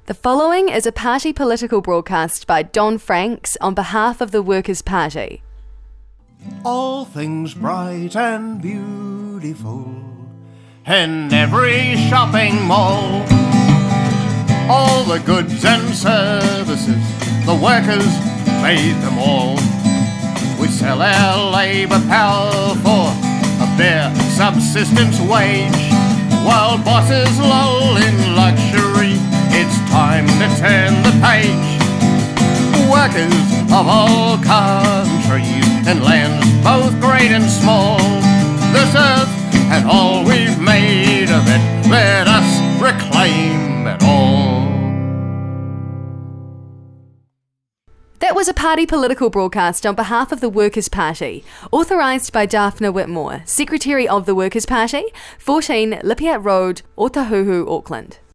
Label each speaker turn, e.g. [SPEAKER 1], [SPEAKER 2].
[SPEAKER 1] The following is a party political broadcast by Don Franks on behalf of the Workers' Party.
[SPEAKER 2] All things bright and beautiful in every shopping mall. All the goods and services, the workers made them all. We sell our labour power for a bare subsistence wage, while bosses loll in luxury. It's time to turn the page. Workers of all countries and lands, both great and small, this earth and all we've made of it, let us reclaim it all.
[SPEAKER 1] That was a party political broadcast on behalf of the Workers' Party, authorised by Daphne Whitmore, Secretary of the Workers' Party, 14 Lippiatt Road, Otahuhu, Auckland.